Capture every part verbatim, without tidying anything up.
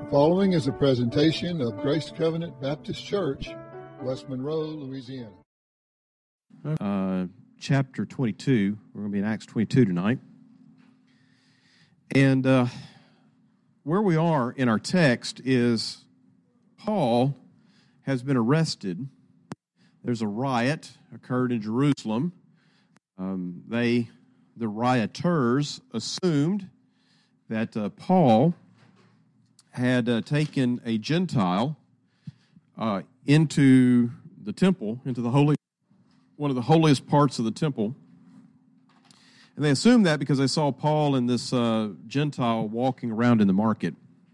The following is a presentation of Grace Covenant Baptist Church, West Monroe, Louisiana. Uh, chapter twenty-two. We're going to be in Acts twenty-two tonight. And uh, where we are in our text is Paul has been arrested. There's a riot occurred in Jerusalem. Um, they, the rioters, assumed that uh, Paul had uh, taken a Gentile uh, into the temple, into the holy, one of the holiest parts of the temple. And they assumed that because they saw Paul and this uh, Gentile walking around in the market.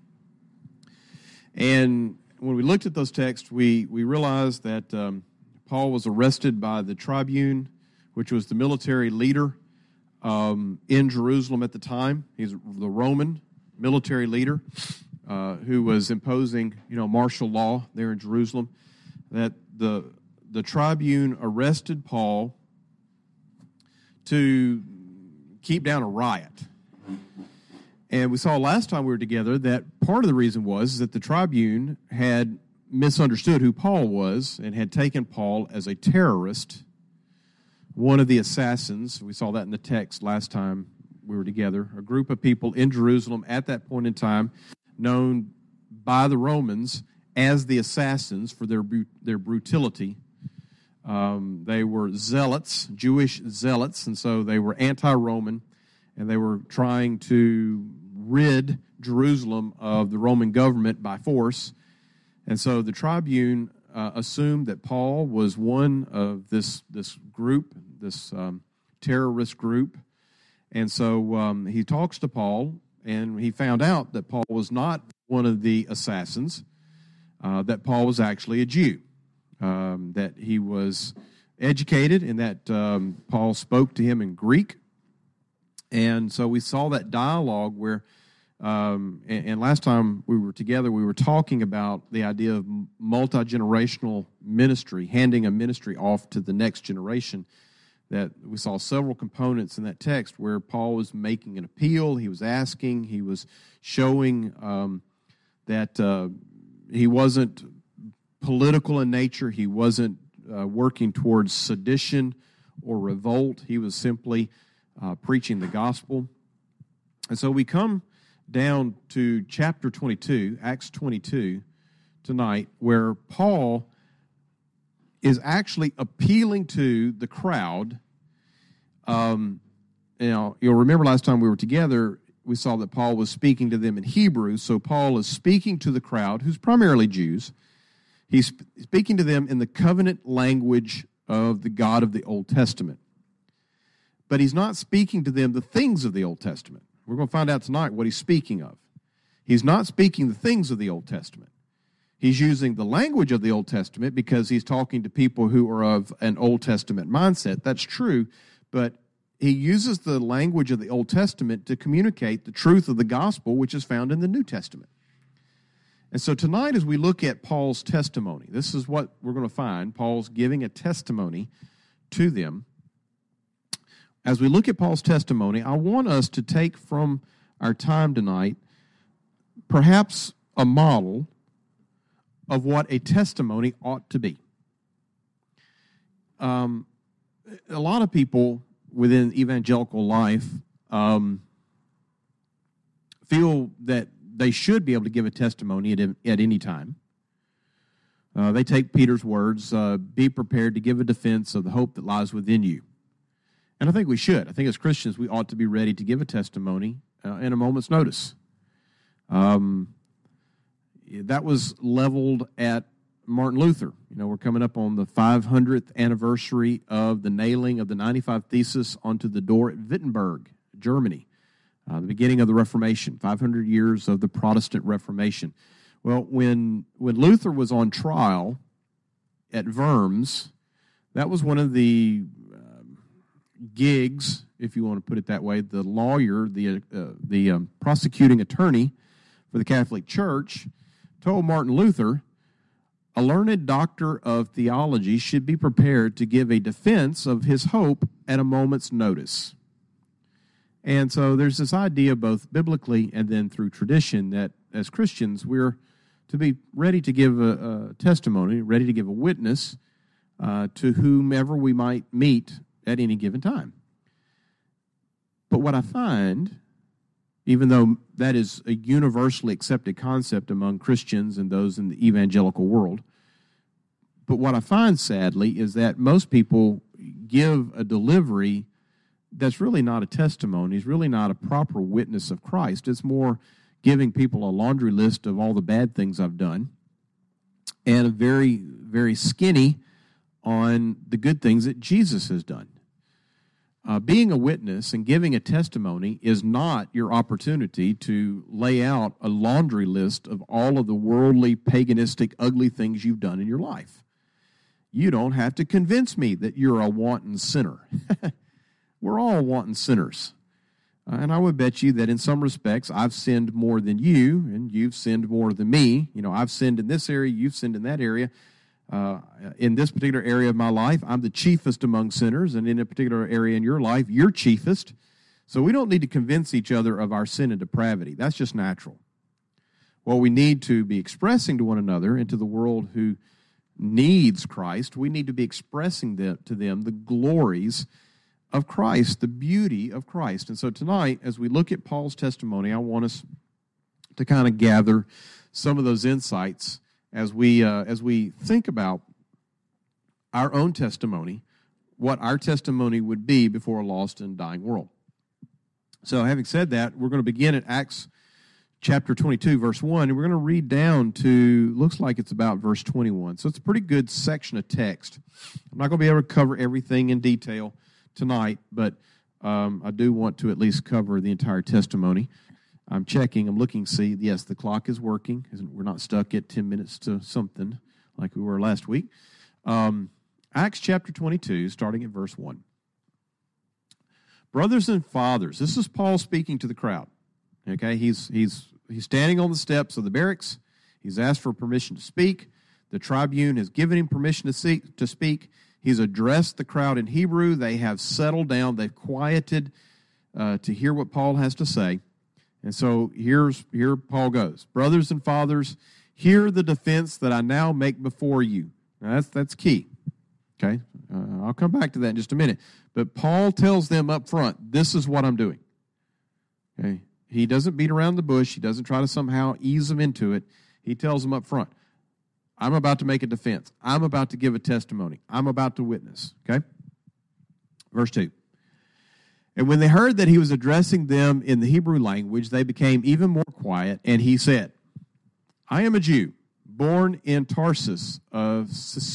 And when we looked at those texts, we, we realized that um, Paul was arrested by the tribune, which was the military leader um, in Jerusalem at the time. He's the Roman military leader uh, who was imposing, you know, martial law there in Jerusalem. That the the tribune arrested Paul to keep down a riot. And we saw last time we were together that part of the reason was that the tribune had misunderstood who Paul was and had taken Paul as a terrorist, one of the assassins. We saw that in the text last time we were together. A group of people in Jerusalem at that point in time known by the Romans as the assassins for their their brutality. Um, they were zealots, Jewish zealots, and so they were anti-Roman, and they were trying to rid Jerusalem of the Roman government by force. And so the tribune uh, assumed that Paul was one of this this group, this um, terrorist group. And so um, he talks to Paul, and he found out that Paul was not one of the assassins, uh, that Paul was actually a Jew, um, that he was educated, and that um, Paul spoke to him in Greek. And so we saw that dialogue where, um, and, and last time we were together, we were talking about the idea of multi-generational ministry, handing a ministry off to the next generation. That we saw several components in that text where Paul was making an appeal, he was asking, he was showing um, that uh, he wasn't political in nature, he wasn't uh, working towards sedition or revolt, he was simply uh, preaching the gospel. And so we come down to chapter twenty-two, Acts twenty-two, tonight, where Paul is actually appealing to the crowd. Um, you know, you'll remember last time we were together, we saw that Paul was speaking to them in Hebrew. So Paul is speaking to the crowd, who's primarily Jews. He's speaking to them in the covenant language of the God of the Old Testament. But he's not speaking to them the things of the Old Testament. We're going to find out tonight what he's speaking of. He's not speaking the things of the Old Testament. He's using the language of the Old Testament because he's talking to people who are of an Old Testament mindset. That's true, but he uses the language of the Old Testament to communicate the truth of the gospel, which is found in the New Testament. And so tonight, as we look at Paul's testimony, this is what we're going to find. Paul's giving a testimony to them. As we look at Paul's testimony, I want us to take from our time tonight perhaps a model of what a testimony ought to be. Um, a lot of people within evangelical life um, feel that they should be able to give a testimony at, at any time. Uh, they take Peter's words, uh, be prepared to give a defense of the hope that lies within you. And I think we should. I think as Christians, we ought to be ready to give a testimony uh, in a moment's notice. Um, that was leveled at Martin Luther. You know, we're coming up on the five hundredth anniversary of the nailing of the ninety-five Theses onto the door at Wittenberg, Germany, uh, the beginning of the Reformation, five hundred years of the Protestant Reformation. Well, when when Luther was on trial at Worms, that was one of the um, gigs, if you want to put it that way. The lawyer, the uh, the um, prosecuting attorney for the Catholic Church, told Martin Luther, a learned doctor of theology should be prepared to give a defense of his hope at a moment's notice. And so there's this idea both biblically and then through tradition that as Christians, we're to be ready to give a, a testimony, ready to give a witness uh, to whomever we might meet at any given time. But what I find, even though that is a universally accepted concept among Christians and those in the evangelical world, but what I find, sadly, is that most people give a delivery that's really not a testimony. It's really not a proper witness of Christ. It's more giving people a laundry list of all the bad things I've done and a very, very skinny on the good things that Jesus has done. Uh, being a witness and giving a testimony is not your opportunity to lay out a laundry list of all of the worldly, paganistic, ugly things you've done in your life. You don't have to convince me that you're a wanton sinner. We're all wanton sinners. Uh, and I would bet you that in some respects, I've sinned more than you, and you've sinned more than me. You know, I've sinned in this area, you've sinned in that area. Uh, in this particular area of my life, I'm the chiefest among sinners, and in a particular area in your life, you're chiefest. So we don't need to convince each other of our sin and depravity. That's just natural. What we need to be expressing to one another and to the world who needs Christ, we need to be expressing them, to them the glories of Christ, the beauty of Christ. And so tonight, as we look at Paul's testimony, I want us to kind of gather some of those insights as we uh, as we think about our own testimony, what our testimony would be before a lost and dying world. So having said that, we're going to begin at Acts chapter twenty-two, verse one, and we're going to read down to, looks like it's about verse twenty-one. So it's a pretty good section of text. I'm not going to be able to cover everything in detail tonight, but um, I do want to at least cover the entire testimony. I'm checking, I'm looking, see, yes, the clock is working. We're not stuck at ten minutes to something like we were last week. Um, Acts chapter twenty-two, starting at verse one. Brothers and fathers, this is Paul speaking to the crowd. Okay, he's he's he's standing on the steps of the barracks. He's asked for permission to speak. The tribune has given him permission to speak. To speak. He's addressed the crowd in Hebrew. They have settled down. They've quieted uh, to hear what Paul has to say. And so here's here Paul goes. Brothers and fathers, hear the defense that I now make before you. Now that's that's key. Okay, uh, I'll come back to that in just a minute. But Paul tells them up front, this is what I'm doing. Okay, he doesn't beat around the bush. He doesn't try to somehow ease them into it. He tells them up front, I'm about to make a defense. I'm about to give a testimony. I'm about to witness. Okay? Verse two. And when they heard that he was addressing them in the Hebrew language, they became even more quiet, and he said, I am a Jew, born in Tarsus of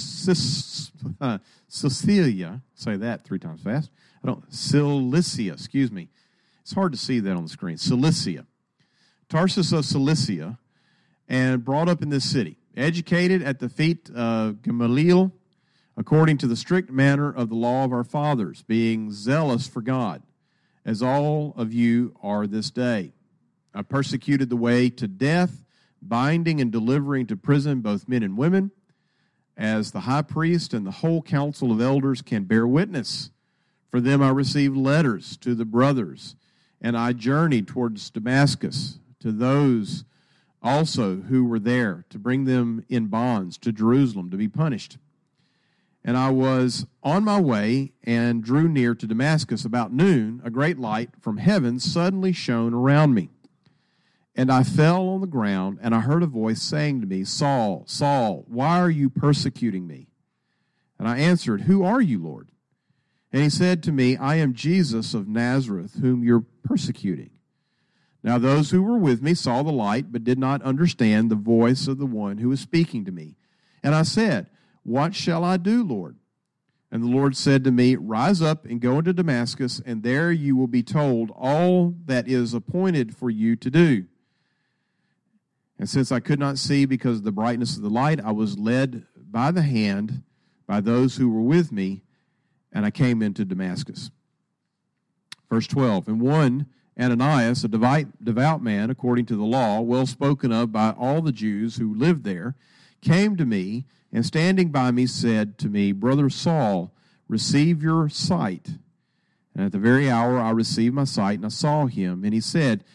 Cilicia. Say that three times fast. I don't, Cilicia, excuse me. It's hard to see that on the screen. Cilicia. Tarsus of Cilicia, and brought up in this city. Educated at the feet of Gamaliel, according to the strict manner of the law of our fathers, being zealous for God, as all of you are this day. I persecuted the way to death, binding and delivering to prison both men and women, as the high priest and the whole council of elders can bear witness. For them I received letters to the brothers, and I journeyed towards Damascus to those also who were there, to bring them in bonds to Jerusalem to be punished. And I was on my way and drew near to Damascus. About noon, a great light from heaven suddenly shone around me. And I fell on the ground, and I heard a voice saying to me, Saul, Saul, why are you persecuting me? And I answered, Who are you, Lord? And he said to me, I am Jesus of Nazareth, whom you're persecuting. Now those who were with me saw the light, but did not understand the voice of the one who was speaking to me. And I said, What shall I do, Lord? And the Lord said to me, Rise up and go into Damascus, and there you will be told all that is appointed for you to do. And since I could not see because of the brightness of the light, I was led by the hand by those who were with me, and I came into Damascus. Verse twelve, and one Ananias, a devout, devout man according to the law, well spoken of by all the Jews who lived there, came to me, and standing by me said to me, Brother Saul, receive your sight. And at the very hour I received my sight, and I saw him. And he said,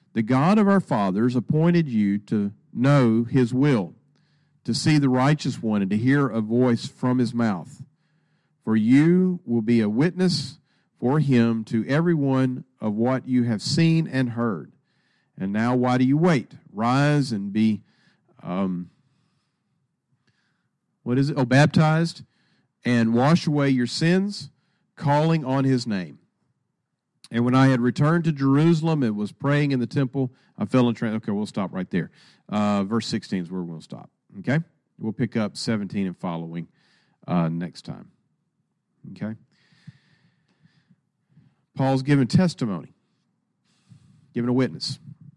The God of our fathers appointed you to know his will, to see the righteous one, and to hear a voice from his mouth. For you will be a witness for him to everyone of what you have seen and heard. And now why do you wait? Rise and be, um, what is it? Oh, baptized, and wash away your sins, calling on his name. And when I had returned to Jerusalem and was praying in the temple, I fell in trance. Okay, we'll stop right there. Uh, verse sixteen is where we're going to stop. Okay? We'll pick up seventeen and following uh, next time. Okay? Paul's giving testimony, giving a witness.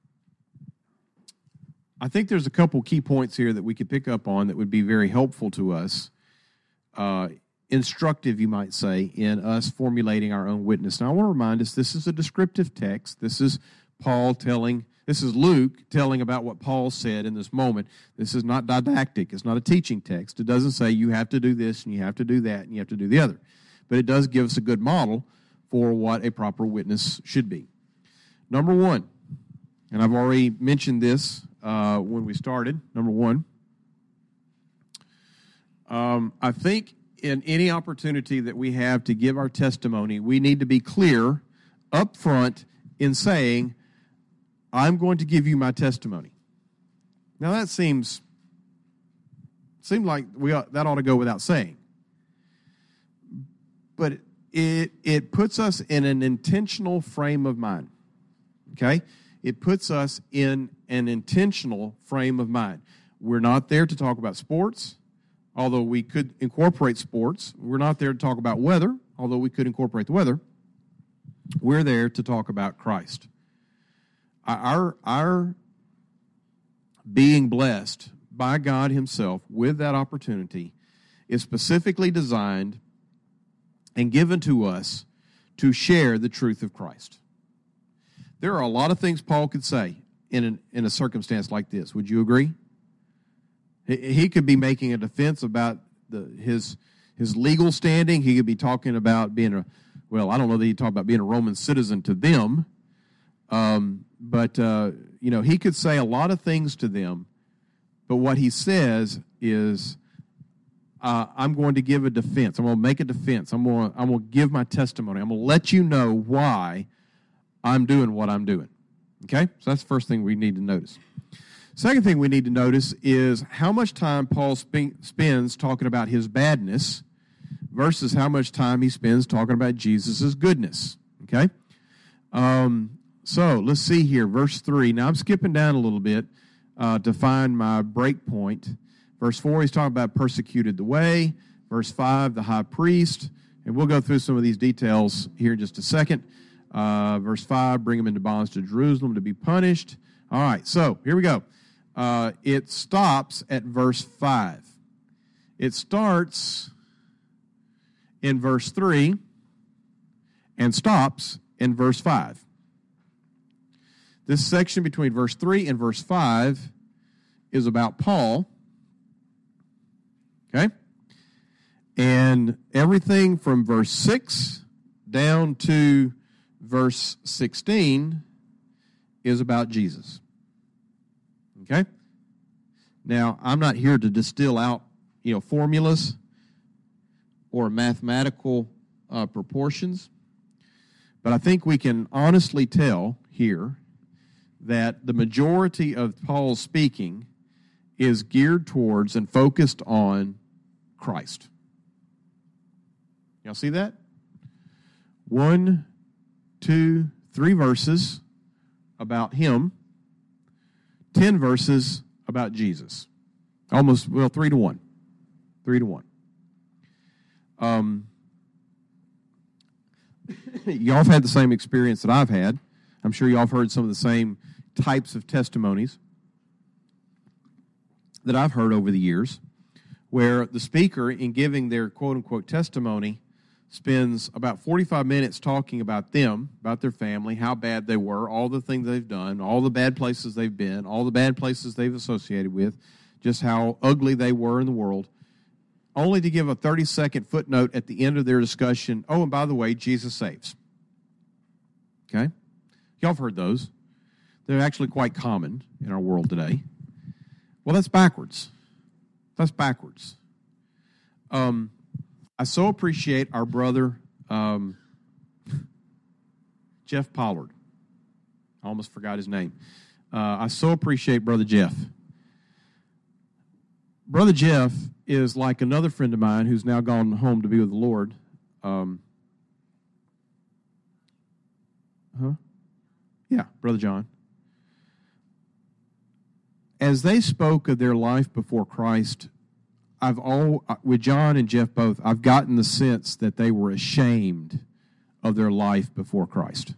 I think there's a couple key points here that we could pick up on that would be very helpful to us, uh, instructive, you might say, in us formulating our own witness. Now, I want to remind us, this is a descriptive text. This is Paul telling, this is Luke telling about what Paul said in this moment. This is not didactic. It's not a teaching text. It doesn't say you have to do this and you have to do that and you have to do the other. But it does give us a good model for what a proper witness should be. Number one, and I've already mentioned this uh, when we started, number one, um, I think in any opportunity that we have to give our testimony, we need to be clear up front in saying, I'm going to give you my testimony. Now that seems, seems like we ought, that ought to go without saying. But it it puts us in an intentional frame of mind, okay? It puts us in an intentional frame of mind. We're not there to talk about sports, although we could incorporate sports. We're not there to talk about weather, although we could incorporate the weather. We're there to talk about Christ. Our, our being blessed by God himself with that opportunity is specifically designed and given to us to share the truth of Christ. There are a lot of things Paul could say in, an, in a circumstance like this. Would you agree? He could be making a defense about the, his his legal standing. He could be talking about being a, well, I don't know that he'd talk about being a Roman citizen to them, um, but, uh, you know, he could say a lot of things to them, but what he says is, uh, I'm going to give a defense. I'm going to make a defense. I'm going to, I'm going to give my testimony. I'm going to let you know why I'm doing what I'm doing. Okay? So that's the first thing we need to notice. Second thing we need to notice is how much time Paul sp- spends talking about his badness versus how much time he spends talking about Jesus' goodness. Okay? Um, so let's see here, verse three. Now I'm skipping down a little bit uh, to find my break point. Verse four, he's talking about persecuted the way. Verse five, the high priest. And we'll go through some of these details here in just a second. Uh, verse five, bring him into bonds to Jerusalem to be punished. All right, so here we go. Uh, it stops at verse five. It starts in verse three and stops in verse five. This section between verse three and verse five is about Paul. Okay? And everything from verse six down to verse sixteen is about Jesus. Okay? Now, I'm not here to distill out, you know, formulas or mathematical uh, proportions, but I think we can honestly tell here that the majority of Paul's speaking is geared towards and focused on Christ. Y'all see that? One, two, three verses about him. Ten verses about Jesus. Almost, well, three to one. Three to one. Um, y'all have had the same experience that I've had. I'm sure y'all have heard some of the same types of testimonies that I've heard over the years, where the speaker, in giving their quote-unquote testimony, spends about forty-five minutes talking about them, about their family, how bad they were, all the things they've done, all the bad places they've been, all the bad places they've associated with, just how ugly they were in the world, only to give a thirty-second footnote at the end of their discussion, oh, and by the way, Jesus saves. Okay? Y'all have heard those. They're actually quite common in our world today. Well, that's backwards. That's backwards. Um, I so appreciate our brother, um, Jeff Pollard. I almost forgot his name. Uh, I so appreciate Brother Jeff. Brother Jeff is like another friend of mine who's now gone home to be with the Lord. Um, huh? Yeah, Brother John. As they spoke of their life before Christ, I've all with John and Jeff both, I've gotten the sense that they were ashamed of their life before Christ.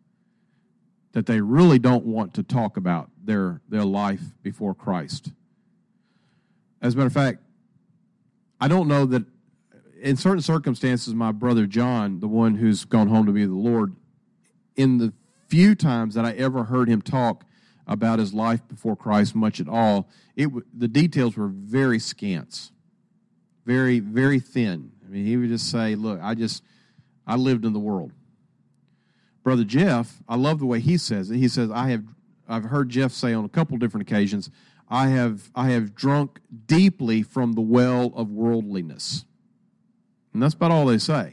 That they really don't want to talk about their, their life before Christ. As a matter of fact, I don't know that in certain circumstances, my brother John, the one who's gone home to be with the Lord, in the few times that I ever heard him talk about his life before Christ much at all, it the details were very scant, very, very thin. I mean, he would just say, look, I just, I lived in the world. Brother Jeff, I love the way he says it. He says, I have, I've heard Jeff say on a couple different occasions, I have, I have drunk deeply from the well of worldliness. And that's about all they say.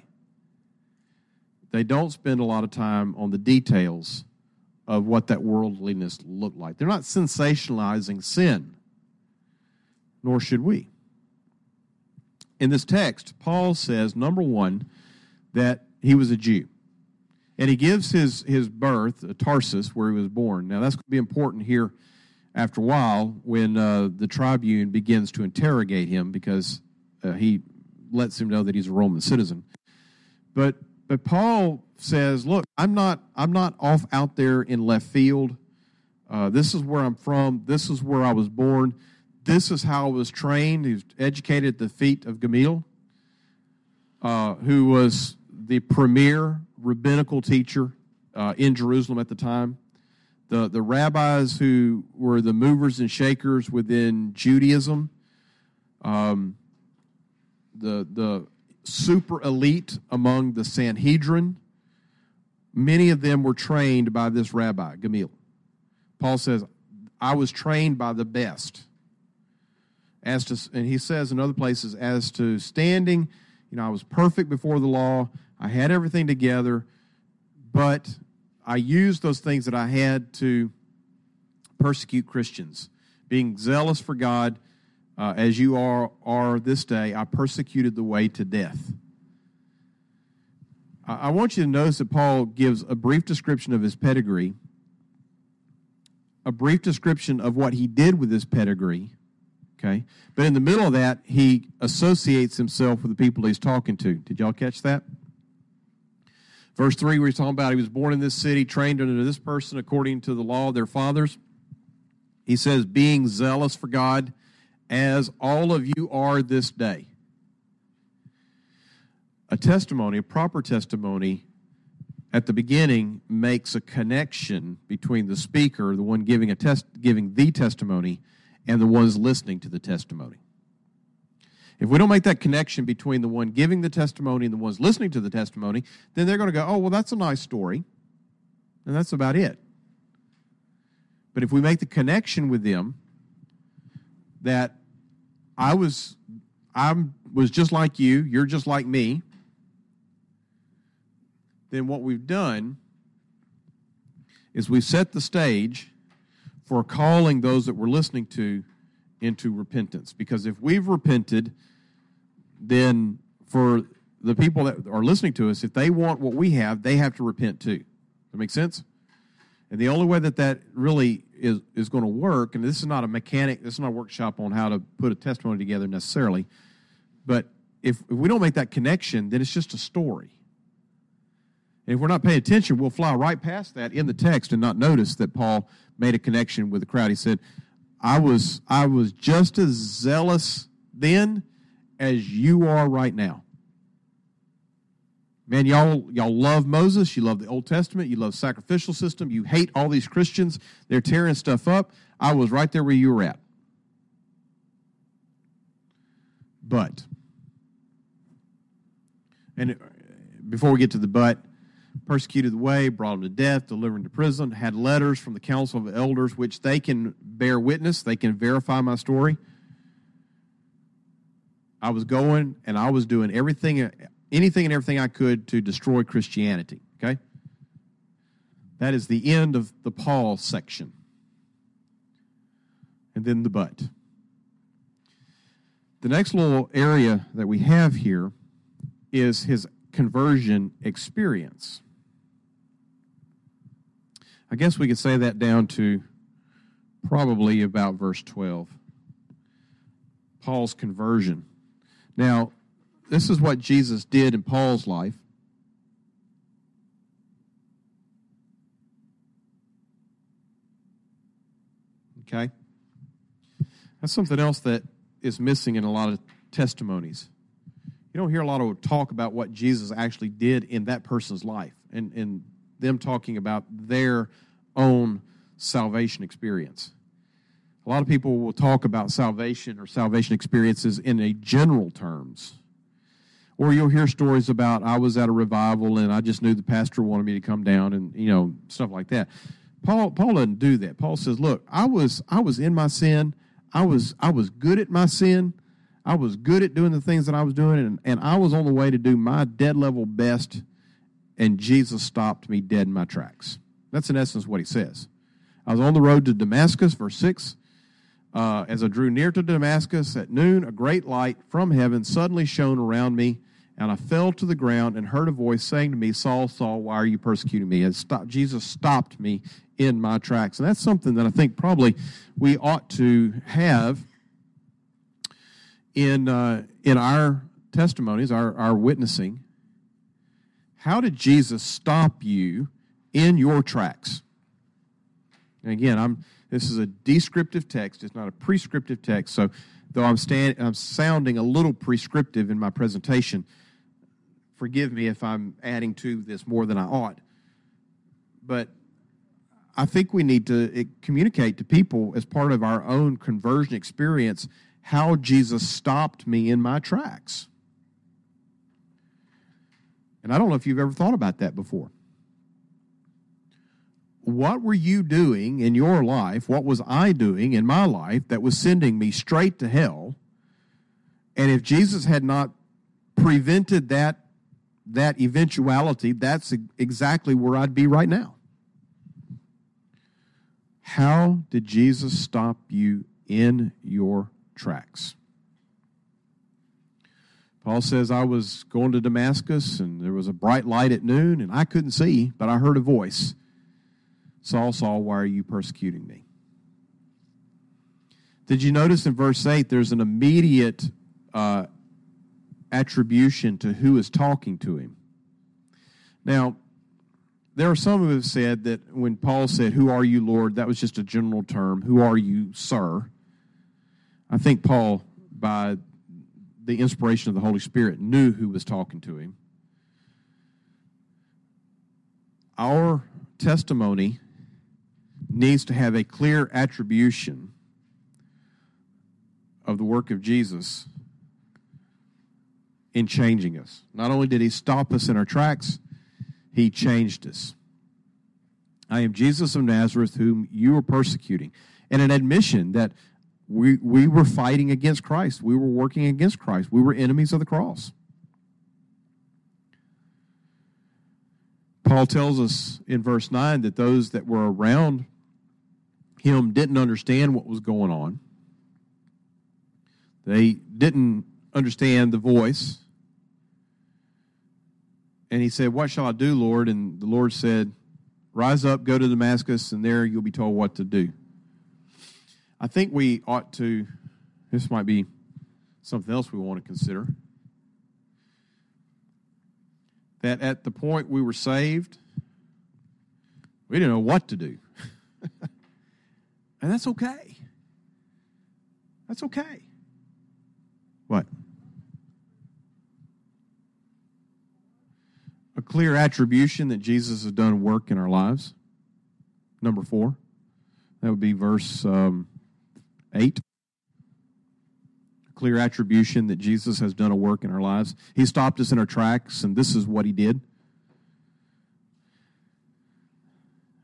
They don't spend a lot of time on the details of what that worldliness looked like. They're not sensationalizing sin, nor should we. In this text, Paul says, number one, that he was a Jew. And he gives his, his birth, Tarsus, where he was born. Now, that's going to be important here after a while when uh, the tribune begins to interrogate him because uh, he lets him know that he's a Roman citizen. But but Paul says, look, I'm not I'm not off out there in left field. Uh, this is where I'm from. This is where I was born. This is how I was trained. He was educated at the feet of Gamaliel, uh, who was the premier rabbinical teacher uh, in Jerusalem at the time. The, the rabbis who were the movers and shakers within Judaism, um, the, the super elite among the Sanhedrin, many of them were trained by this rabbi, Gamaliel. Paul says, I was trained by the best. As to, and he says in other places, as to standing, you know, I was perfect before the law. I had everything together, but I used those things that I had to persecute Christians. Being zealous for God, uh, as you are, are this day, I persecuted the way to death. I, I want you to notice that Paul gives a brief description of his pedigree, a brief description of what he did with his pedigree, okay? But in the middle of that, he associates himself with the people he's talking to. Did y'all catch that? Verse three, where he's talking about he was born in this city, trained under this person according to the law of their fathers. He says, being zealous for God, as all of you are this day. A testimony, a proper testimony, at the beginning makes a connection between the speaker, the one giving a test, giving the testimony, and the ones listening to the testimony. If we don't make that connection between the one giving the testimony and the ones listening to the testimony, then they're going to go, oh, well, that's a nice story, and that's about it. But if we make the connection with them that I was, I was just like you, you're just like me, then what we've done is we've set the stage for calling those that we're listening to into repentance. Because if we've repented, then for the people that are listening to us, if they want what we have, they have to repent too. Does that make sense? And the only way that that really is, is going to work, and this is not a mechanic, this is not a workshop on how to put a testimony together necessarily, but if, if we don't make that connection, then it's just a story. And if we're not paying attention, we'll fly right past that in the text and not notice that Paul made a connection with the crowd. He said, I was I was just as zealous then as you are right now. Man, y'all y'all love Moses, you love the Old Testament, you love sacrificial system, you hate all these Christians, they're tearing stuff up. I was right there where you were at. But, and before we get to the but, persecuted the way, brought him to death, delivered him to prison, had letters from the council of elders, which they can bear witness, they can verify my story. I was going and I was doing everything, anything and everything I could to destroy Christianity, okay? That is the end of the Paul section. And then the but. The next little area that we have here is his conversion experience. I guess we could say that down to probably about verse twelve. Paul's conversion. Now, this is what Jesus did in Paul's life. Okay? That's something else that is missing in a lot of testimonies. You don't hear a lot of talk about what Jesus actually did in that person's life and, and them talking about their own salvation experience. A lot of people will talk about salvation or salvation experiences in a general terms. Or you'll hear stories about, I was at a revival and I just knew the pastor wanted me to come down and, you know, stuff like that. Paul Paul doesn't do that. Paul says, look, I was I was in my sin. I was I was good at my sin. I was good at doing the things that I was doing, and, and I was on the way to do my dead level best, and Jesus stopped me dead in my tracks. That's in essence what he says. I was on the road to Damascus, verse six. Uh, as I drew near to Damascus at noon, a great light from heaven suddenly shone around me, and I fell to the ground and heard a voice saying to me, Saul, Saul, why are you persecuting me? And stopped, Jesus stopped me in my tracks. And that's something that I think probably we ought to have in uh, in our testimonies, our, our witnessing. How did Jesus stop you in your tracks? And again, I'm this is a descriptive text. It's not a prescriptive text. So though I'm, stand, I'm sounding a little prescriptive in my presentation, forgive me if I'm adding to this more than I ought. But I think we need to communicate to people as part of our own conversion experience how Jesus stopped me in my tracks. And I don't know if you've ever thought about that before. What were you doing in your life? What was I doing in my life that was sending me straight to hell? And if Jesus had not prevented that, that eventuality, that's exactly where I'd be right now. How did Jesus stop you in your tracks? Paul says, I was going to Damascus, and there was a bright light at noon, and I couldn't see, but I heard a voice. Saul, Saul, why are you persecuting me? Did you notice in verse eight, there's an immediate uh, attribution to who is talking to him? Now, there are some who have said that when Paul said, who are you, Lord, that was just a general term. Who are you, sir? I think Paul, by the inspiration of the Holy Spirit, knew who was talking to him. Our testimony needs to have a clear attribution of the work of Jesus in changing us. Not only did he stop us in our tracks, he changed us. I am Jesus of Nazareth, whom you are persecuting. And an admission that we, we were fighting against Christ. We were working against Christ. We were enemies of the cross. Paul tells us in verse nine that those that were around him didn't understand what was going on. They didn't understand the voice. And he said, what shall I do, Lord? And the Lord said, rise up, go to Damascus, and there you'll be told what to do. I think we ought to, this might be something else we want to consider, that at the point we were saved, we didn't know what to do. And that's okay. That's okay. What? A clear attribution that Jesus has done work in our lives. Number four. That would be verse um, eight. A clear attribution that Jesus has done a work in our lives. He stopped us in our tracks, and this is what he did.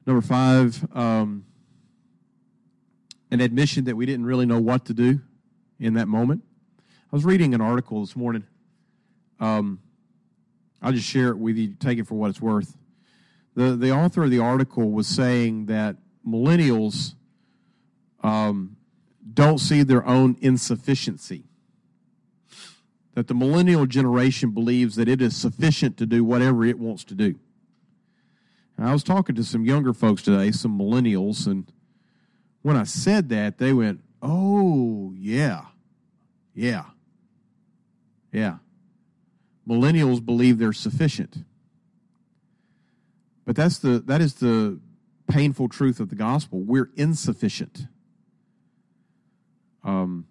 Number five, um, an admission that we didn't really know what to do in that moment. I was reading an article this morning. Um, I'll just share it with you, take it for what it's worth. The the author of the article was saying that millennials um, don't see their own insufficiency. That the millennial generation believes that it is sufficient to do whatever it wants to do. And I was talking to some younger folks today, some millennials, and when I said that, they went, oh, yeah, yeah, yeah. Millennials believe they're sufficient. But that's the that is the painful truth of the gospel. We're insufficient. Um,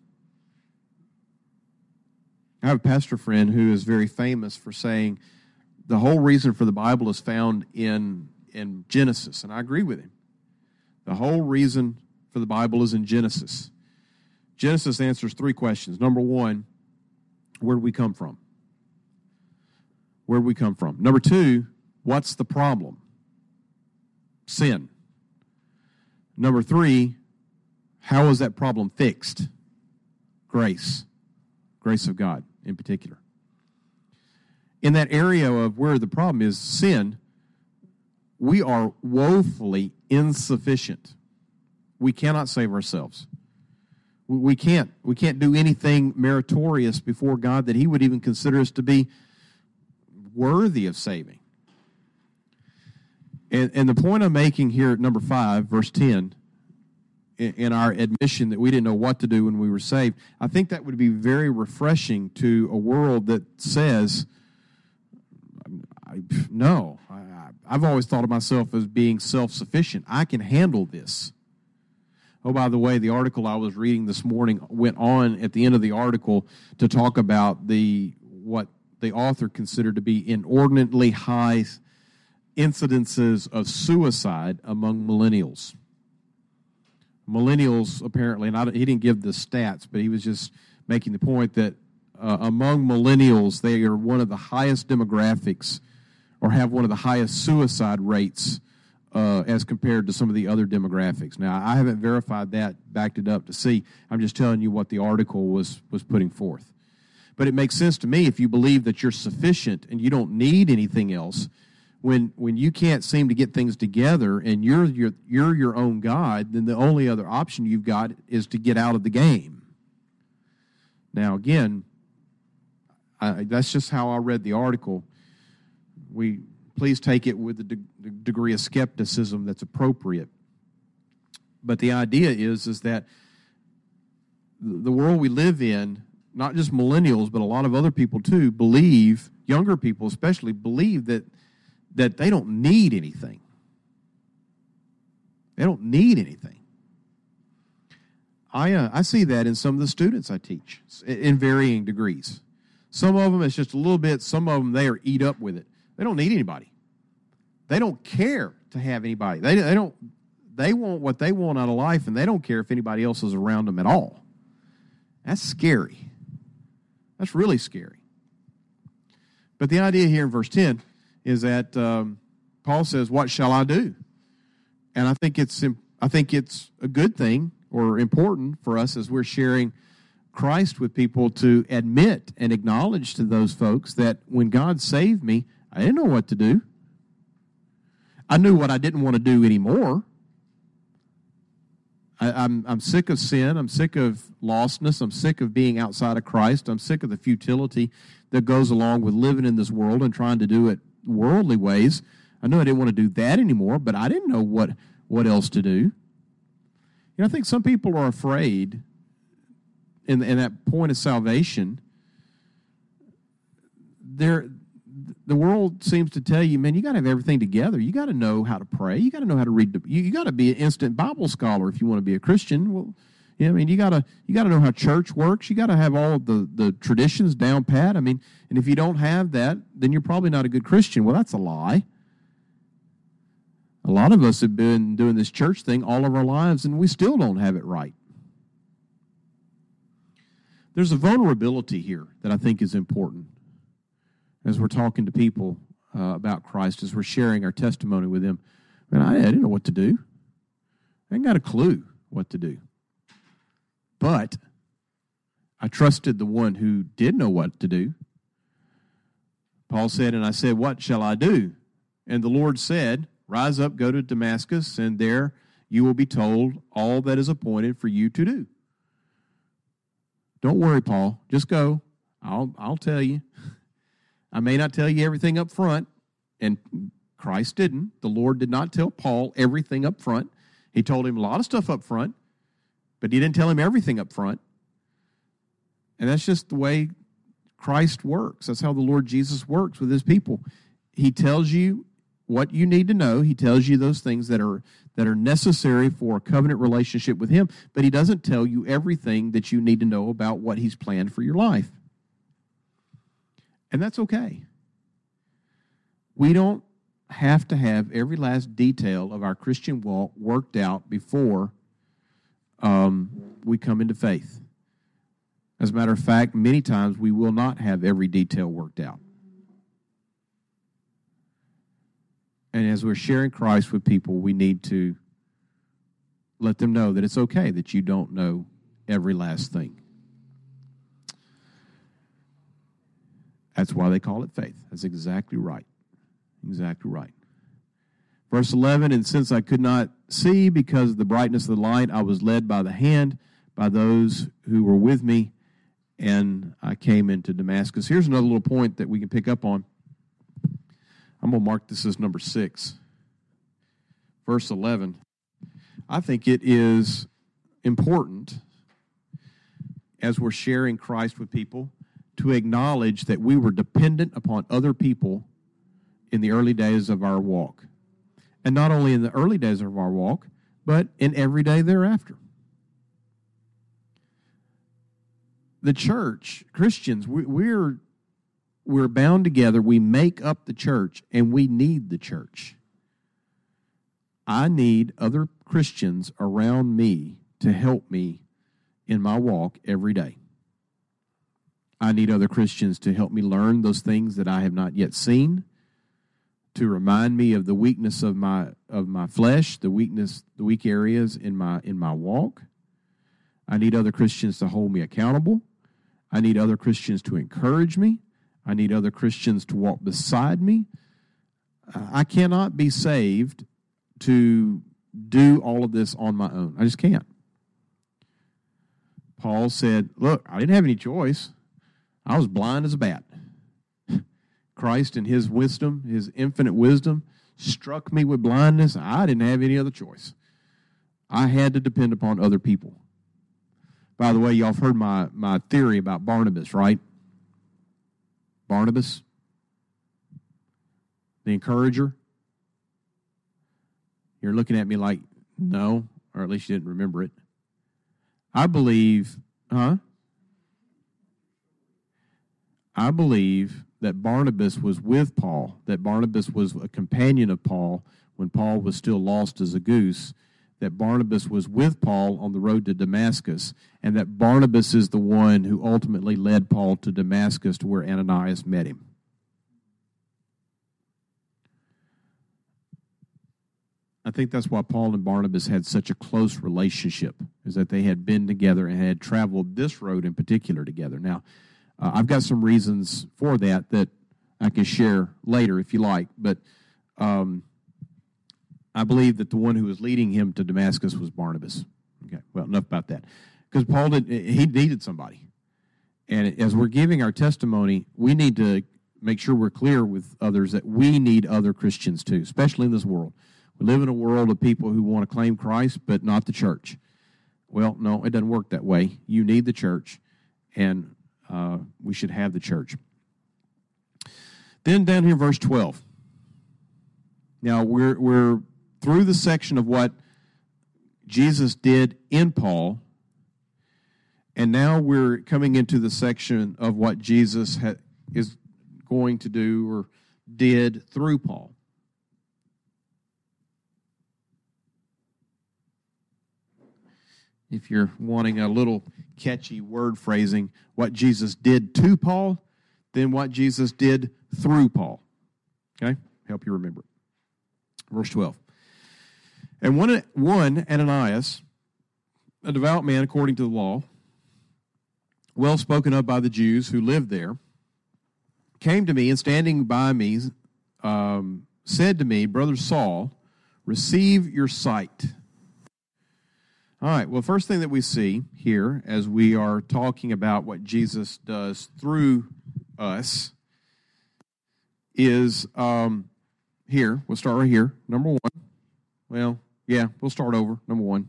I have a pastor friend who is very famous for saying the whole reason for the Bible is found in, in Genesis, and I agree with him. The whole reason for the Bible is in Genesis. Genesis answers three questions. Number one, where do we come from? Where do we come from? Number two, what's the problem? Sin. Number three, how is that problem fixed? Grace. Grace of God in particular. In that area of where the problem is sin, we are woefully insufficient. We cannot save ourselves. We can't, we can't do anything meritorious before God that He would even consider us to be worthy of saving. And, and the point I'm making here at number five, verse ten, in, in our admission that we didn't know what to do when we were saved, I think that would be very refreshing to a world that says, I, no, I, I've always thought of myself as being self-sufficient. I can handle this. Oh, by the way, the article I was reading this morning went on at the end of the article to talk about the what the author considered to be inordinately high incidences of suicide among millennials. Millennials, apparently, and I, he didn't give the stats, but he was just making the point that uh, among millennials, they are one of the highest demographics or have one of the highest suicide rates uh, as compared to some of the other demographics. Now, I haven't verified that, backed it up to see. I'm just telling you what the article was was putting forth. But it makes sense to me if you believe that you're sufficient and you don't need anything else. When when you can't seem to get things together and you're your you're your own God, then the only other option you've got is to get out of the game. Now, again, I, that's just how I read the article. We please take it with the, de- the degree of skepticism that's appropriate. But the idea is is that the world we live in, not just millennials, but a lot of other people too, believe, younger people especially, believe that that they don't need anything. They don't need anything. I uh, I see that in some of the students I teach in varying degrees. Some of them it's just a little bit. Some of them they are eat up with it. They don't need anybody. They don't care to have anybody. They they don't. They want what they want out of life, and they don't care if anybody else is around them at all. That's scary. That's really scary. But the idea here in verse ten is that um, Paul says, "What shall I do?" And I think it's I think it's a good thing or important for us as we're sharing Christ with people to admit and acknowledge to those folks that when God saved me, I didn't know what to do. I knew what I didn't want to do anymore. I, I'm I'm sick of sin. I'm sick of lostness. I'm sick of being outside of Christ. I'm sick of the futility that goes along with living in this world and trying to do it worldly ways. I knew I didn't want to do that anymore, but I didn't know what, what else to do. You know, I think some people are afraid in, in that point of salvation. They're, the world seems to tell you, man, you got to have everything together. You got to know how to pray. You got to know how to read. The, you, you got to be an instant Bible scholar if you want to be a Christian. Well, yeah, I mean, you gotta you gotta know how church works. You gotta have all of the, the traditions down pat. I mean, and if you don't have that, then you're probably not a good Christian. Well, that's a lie. A lot of us have been doing this church thing all of our lives, and we still don't have it right. There's a vulnerability here that I think is important as we're talking to people uh, about Christ, as we're sharing our testimony with them. And I, I didn't know what to do. I ain't got a clue what to do. But I trusted the one who did know what to do. Paul said, and I said, what shall I do? And the Lord said, rise up, go to Damascus, and there you will be told all that is appointed for you to do. Don't worry, Paul. Just go. I'll I'll tell you. I may not tell you everything up front, and Christ didn't. The Lord did not tell Paul everything up front. He told him a lot of stuff up front, but he didn't tell him everything up front. And that's just the way Christ works. That's how the Lord Jesus works with his people. He tells you what you need to know. He tells you those things that are that are necessary for a covenant relationship with him, but he doesn't tell you everything that you need to know about what he's planned for your life. And that's okay. We don't have to have every last detail of our Christian walk worked out before um, we come into faith. As a matter of fact, many times we will not have every detail worked out. And as we're sharing Christ with people, we need to let them know that it's okay that you don't know every last thing. That's why they call it faith. That's exactly right. Exactly right. Verse eleven, and since I could not see because of the brightness of the light, I was led by the hand by those who were with me, and I came into Damascus. Here's another little point that we can pick up on. I'm going to mark this as number six. Verse eleven. I think it is important as we're sharing Christ with people to acknowledge that we were dependent upon other people in the early days of our walk. And not only in the early days of our walk, but in every day thereafter. The church, Christians, we, we're we're bound together. We make up the church, and we need the church. I need other Christians around me to help me in my walk every day. I need other Christians to help me learn those things that I have not yet seen, to remind me of the weakness of my of my flesh, the weakness, the weak areas in my in my walk. I need other Christians to hold me accountable. I need other Christians to encourage me. I need other Christians to walk beside me. I cannot be saved to do all of this on my own. I just can't. Paul said, look, I didn't have any choice. I was blind as a bat. Christ in his wisdom, his infinite wisdom, struck me with blindness. I didn't have any other choice. I had to depend upon other people. By the way, y'all have heard my, my theory about Barnabas, right? Barnabas, the encourager. You're looking at me like, no, or at least you didn't remember it. I believe, huh? I believe that Barnabas was with Paul, that Barnabas was a companion of Paul when Paul was still lost as a goose, that Barnabas was with Paul on the road to Damascus, and that Barnabas is the one who ultimately led Paul to Damascus to where Ananias met him. I think that's why Paul and Barnabas had such a close relationship, is that they had been together and had traveled this road in particular together. Now, uh, I've got some reasons for that that I can share later if you like, but um, I believe that the one who was leading him to Damascus was Barnabas. Okay, well, enough about that. Because Paul, did, he needed somebody. And as we're giving our testimony, we need to make sure we're clear with others that we need other Christians too, especially in this world. We live in a world of people who want to claim Christ, but not the church. Well, no, it doesn't work that way. You need the church, and uh, we should have the church. Then down here, verse twelve. Now, we're we're through the section of what Jesus did in Paul, and now we're coming into the section of what Jesus ha- is going to do or did through Paul. If you're wanting a little catchy word phrasing, what Jesus did to Paul, then what Jesus did through Paul. Okay? Help you remember it. Verse twelve. And one, one, Ananias, a devout man according to the law, well spoken of by the Jews who lived there, came to me and standing by me um, said to me, Brother Saul, receive your sight. All right, well, first thing that we see here as we are talking about what Jesus does through us is um, here. We'll start right here. Number one. Well, yeah, we'll start over. Number one.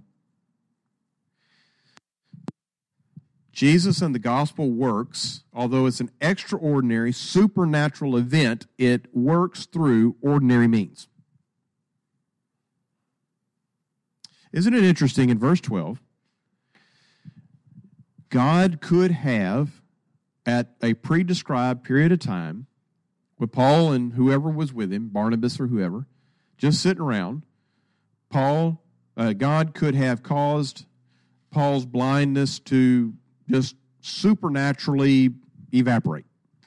Jesus and the gospel works, although it's an extraordinary, supernatural event, it works through ordinary means. Isn't it interesting in verse twelve? God could have, at a pre-described period of time, with Paul and whoever was with him, Barnabas or whoever, just sitting around, Paul, uh, God could have caused Paul's blindness to just supernaturally evaporate.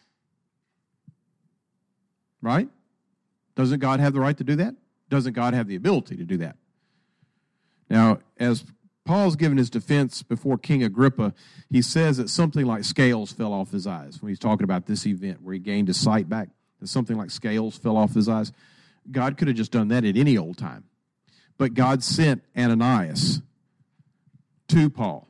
Right? Doesn't God have the right to do that? Doesn't God have the ability to do that? Now, as Paul's given his defense before King Agrippa, he says that something like scales fell off his eyes when he's talking about this event where he gained his sight back, that something like scales fell off his eyes. God could have just done that at any old time. But God sent Ananias to Paul.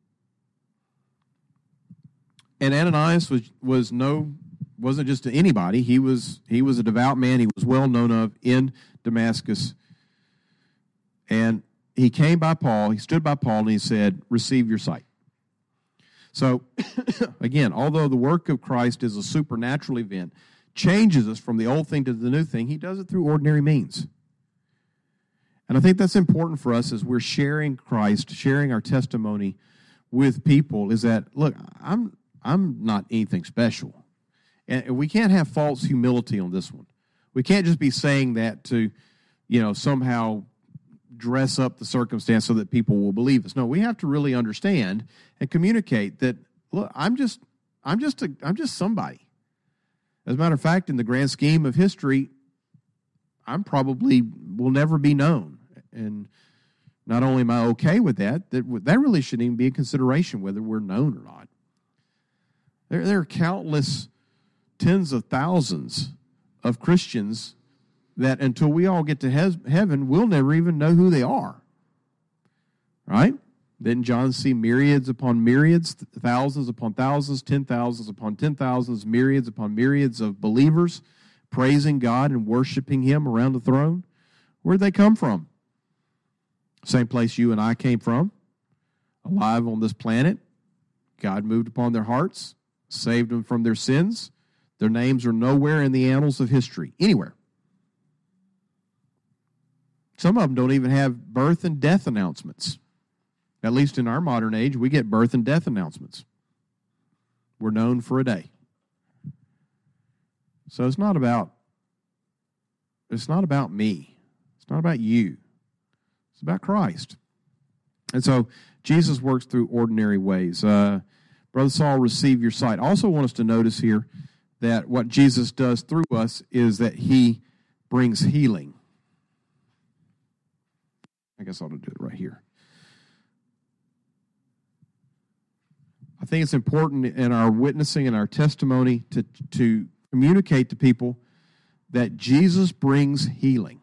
And Ananias was, was no, wasn't just anybody. He was, he was a devout man. He was well known of in Damascus. And he came by Paul, he stood by Paul, and he said, receive your sight. So, again, although the work of Christ is a supernatural event, changes us from the old thing to the new thing, he does it through ordinary means. And I think that's important for us as we're sharing Christ, sharing our testimony with people, is that, look, I'm I'm not anything special. And we can't have false humility on this one. We can't just be saying that to, you know, somehow dress up the circumstance so that people will believe us. No, we have to really understand and communicate that, look, I'm just, I'm just, a, I'm just somebody. As a matter of fact, in the grand scheme of history, I'm probably will never be known. And not only am I okay with that, that that really shouldn't even be a consideration whether we're known or not. There, there are countless tens of thousands of Christians that until we all get to he- heaven, we'll never even know who they are. Right? Didn't John see myriads upon myriads, thousands upon thousands, ten thousands upon ten thousands, myriads upon myriads of believers praising God and worshiping Him around the throne? Where'd they come from? Same place you and I came from, alive on this planet. God moved upon their hearts, saved them from their sins. Their names are nowhere in the annals of history, anywhere. Some of them don't even have birth and death announcements. At least in our modern age, we get birth and death announcements. We're known for a day. So it's not about, it's not about me. It's not about you. It's about Christ. And so Jesus works through ordinary ways. Uh, Brother Saul, receive your sight. I also want us to notice here that what Jesus does through us is that He brings healing. I guess I'll do it right here. I think it's important in our witnessing and our testimony to, to communicate to people that Jesus brings healing.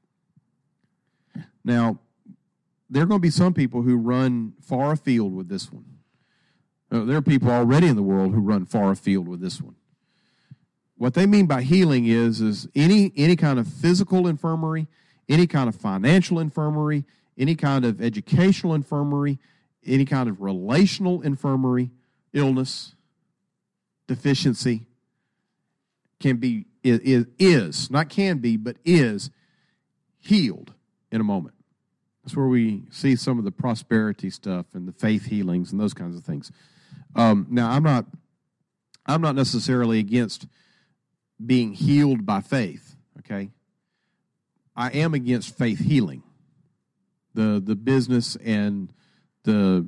Now, there are going to be some people who run far afield with this one. Uh, there are people already in the world who run far afield with this one. What they mean by healing is, is any, any kind of physical infirmary, any kind of financial infirmary, any kind of educational infirmary, any kind of relational infirmary, illness, deficiency, can be, is, is, not can be, but is healed in a moment. That's where we see some of the prosperity stuff and the faith healings and those kinds of things. Um, now, I'm not, I'm not necessarily against being healed by faith, okay? I am against faith healing, the the business and the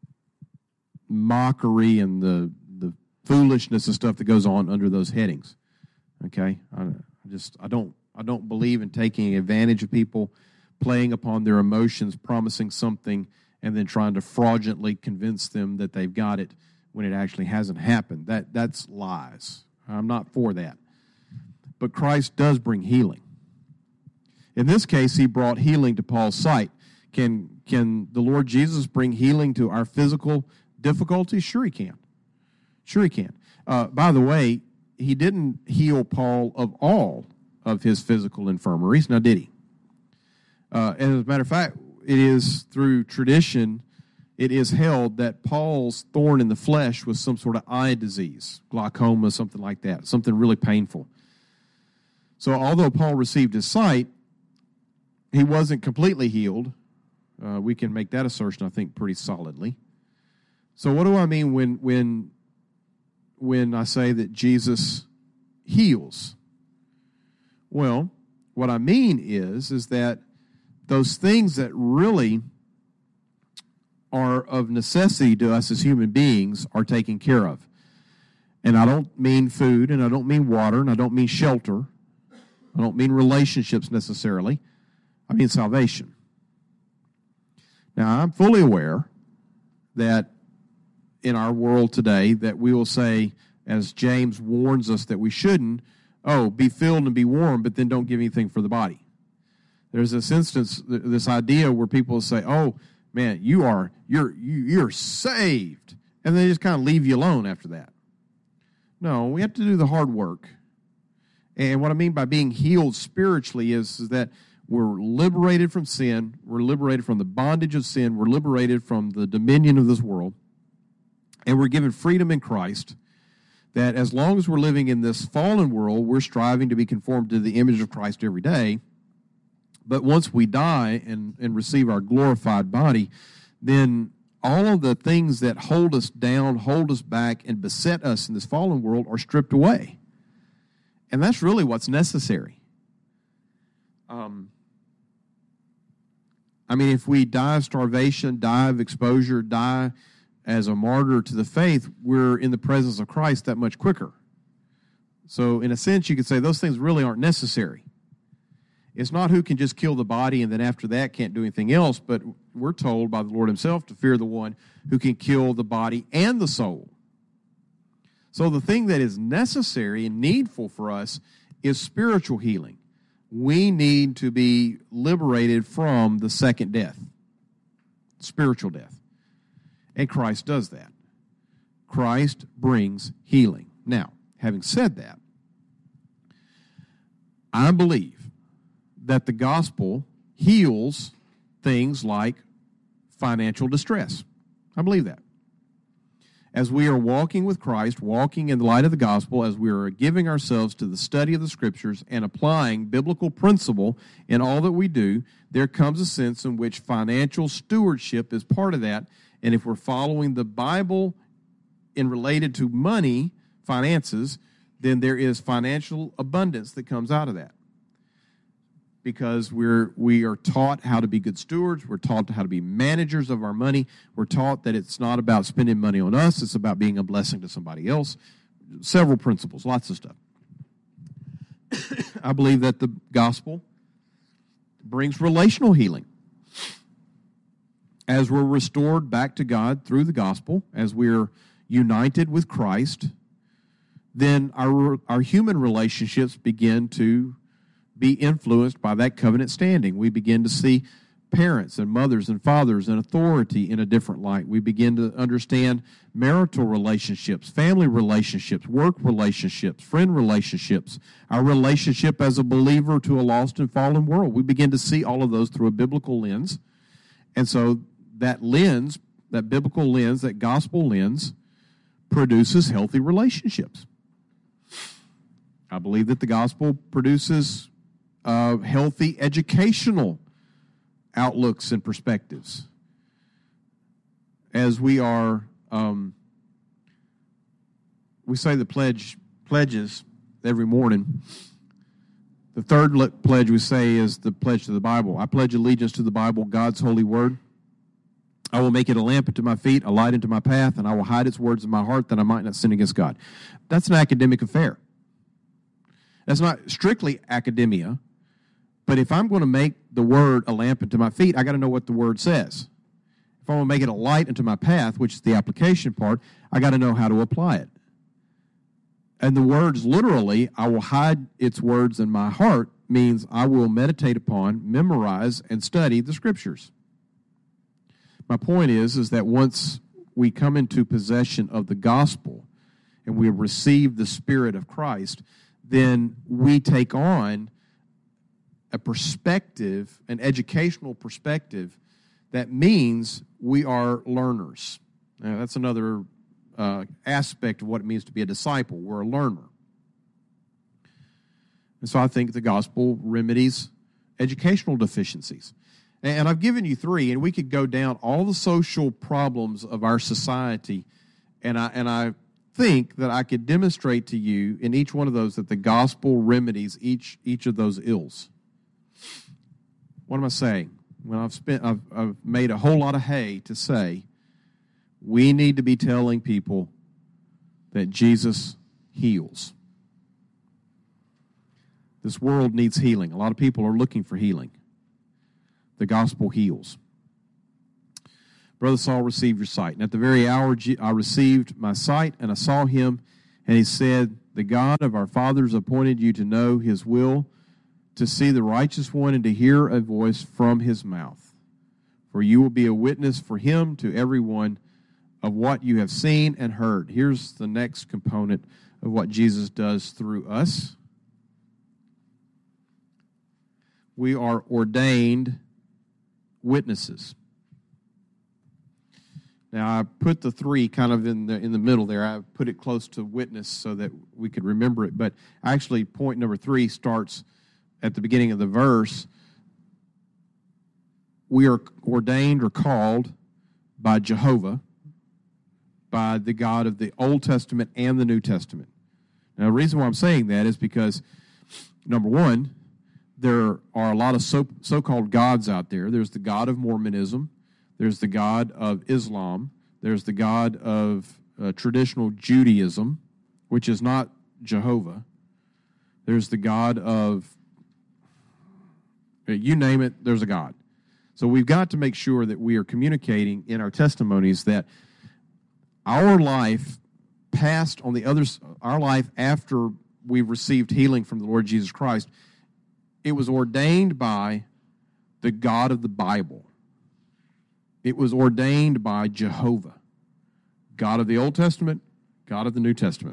mockery and the the foolishness and stuff that goes on under those headings. Okay, I, I just I don't I don't believe in taking advantage of people playing upon their emotions, promising something, and then trying to fraudulently convince them that they've got it when it actually hasn't happened. That that's lies. I'm not for that. But Christ does bring healing. In this case, he brought healing to Paul's sight. Can can the Lord Jesus bring healing to our physical difficulties? Sure he can. Sure he can. Uh, by the way, he didn't heal Paul of all of his physical infirmaries. Now, did he? Uh, and as a matter of fact, it is through tradition, it is held that Paul's thorn in the flesh was some sort of eye disease, glaucoma, something like that, something really painful. So although Paul received his sight, he wasn't completely healed. Uh, we can make that assertion, I think, pretty solidly. So what do I mean when when when I say that Jesus heals? Well, what I mean is, is that those things that really are of necessity to us as human beings are taken care of. And I don't mean food, and I don't mean water, and I don't mean shelter. I don't mean relationships necessarily. I mean salvation. Now, I'm fully aware that in our world today that we will say, as James warns us that we shouldn't, oh, be filled and be warm, but then don't give anything for the body. There's this instance, this idea where people say, oh, man, you are, you're, you, you're saved. And they just kind of leave you alone after that. No, we have to do the hard work. And what I mean by being healed spiritually is, is that we're liberated from sin. We're liberated from the bondage of sin. We're liberated from the dominion of this world. And we're given freedom in Christ, that as long as we're living in this fallen world, we're striving to be conformed to the image of Christ every day. But once we die and, and receive our glorified body, then all of the things that hold us down, hold us back, and beset us in this fallen world are stripped away. And that's really what's necessary. Um, I mean, if we die of starvation, die of exposure, die as a martyr to the faith, we're in the presence of Christ that much quicker. So in a sense, you could say those things really aren't necessary. It's not who can just kill the body and then after that can't do anything else, but we're told by the Lord himself to fear the one who can kill the body and the soul. So the thing that is necessary and needful for us is spiritual healing. We need to be liberated from the second death, spiritual death. And Christ does that. Christ brings healing. Now, having said that, I believe that the gospel heals things like financial distress. I believe that. As we are walking with Christ, walking in the light of the gospel, as we are giving ourselves to the study of the Scriptures and applying biblical principle in all that we do, there comes a sense in which financial stewardship is part of that. And if we're following the Bible in related to money, finances, then there is financial abundance that comes out of that. Because we're we are taught how to be good stewards. We're taught how to be managers of our money. We're taught that it's not about spending money on us. It's about being a blessing to somebody else. Several principles, lots of stuff. I believe that the gospel brings relational healing. As we're restored back to God through the gospel, as we're united with Christ, then our our human relationships begin to be influenced by that covenant standing. We begin to see parents and mothers and fathers and authority in a different light. We begin to understand marital relationships, family relationships, work relationships, friend relationships, our relationship as a believer to a lost and fallen world. We begin to see all of those through a biblical lens. And so that lens, that biblical lens, that gospel lens, produces healthy relationships. I believe that the gospel produces Uh, healthy educational outlooks and perspectives. As we are, um, we say the pledge pledges every morning. The third le- pledge we say is the pledge to the Bible. I pledge allegiance to the Bible, God's holy word. I will make it a lamp unto my feet, a light unto my path, and I will hide its words in my heart that I might not sin against God. That's an academic affair. That's not strictly academia, But if I'm going to make the word a lamp unto my feet, I got to know what the word says. If I want to make it a light unto my path, which is the application part, I got to know how to apply it. And the words literally, I will hide its words in my heart, means I will meditate upon, memorize, and study the Scriptures. My point is, is that once we come into possession of the gospel and we receive the Spirit of Christ, then we take on a perspective, an educational perspective, that means we are learners. Now, that's another uh, aspect of what it means to be a disciple. We're a learner. And so I think the gospel remedies educational deficiencies. And I've given you three, and we could go down all the social problems of our society, and I and I think that I could demonstrate to you in each one of those that the gospel remedies each each of those ills. What am I saying? Well, I've spent I've, I've made a whole lot of hay to say we need to be telling people that Jesus heals. This world needs healing. A lot of people are looking for healing. The gospel heals. Brother Saul, receive your sight. And at the very hour I received my sight, and I saw him, and he said, the God of our fathers appointed you to know his will, to see the righteous one, and to hear a voice from his mouth. For you will be a witness for him to everyone of what you have seen and heard. Here's the next component of what Jesus does through us. We are ordained witnesses. Now, I put the three kind of in the in the middle there. I put it close to witness so that we could remember it. But actually, point number three starts at the beginning of the verse. We are ordained or called by Jehovah, by the God of the Old Testament and the New Testament. Now, the reason why I'm saying that is because, number one, there are a lot of so, so-called gods out there. There's the God of Mormonism. There's the God of Islam. There's the God of uh, traditional Judaism, which is not Jehovah. There's the God of, you name it, there's a God. So we've got to make sure that we are communicating in our testimonies that our life past on the other, our life after we've received healing from the Lord Jesus Christ, it was ordained by the God of the Bible. It was ordained by Jehovah, God of the Old Testament, God of the New Testament.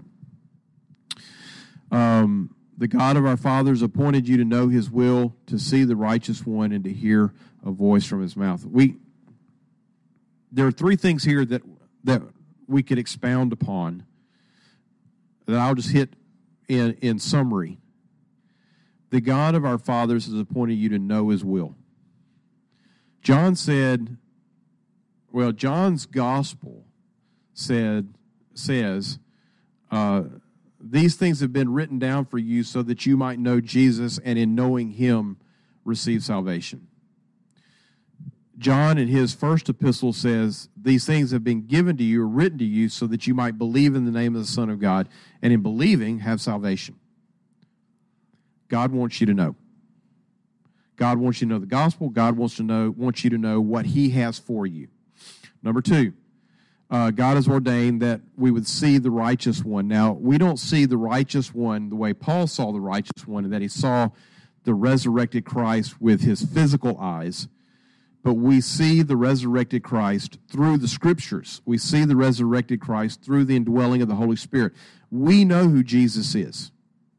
Um, the God of our fathers appointed you to know his will, to see the righteous one, and to hear a voice from his mouth. We there are three things here that that we could expound upon that I'll just hit in, in summary. The God of our fathers has appointed you to know his will. John said, well, John's gospel said says, uh, these things have been written down for you so that you might know Jesus, and in knowing him, receive salvation. John, in his first epistle, says, these things have been given to you, or written to you, so that you might believe in the name of the Son of God, and in believing, have salvation. God wants you to know. God wants you to know the gospel. God wants to know wants you to know what he has for you. Number two, uh, God has ordained that we would see the righteous one. Now, we don't see the righteous one the way Paul saw the righteous one, in that he saw the resurrected Christ with his physical eyes, but we see the resurrected Christ through the Scriptures. We see the resurrected Christ through the indwelling of the Holy Spirit. We know who Jesus is.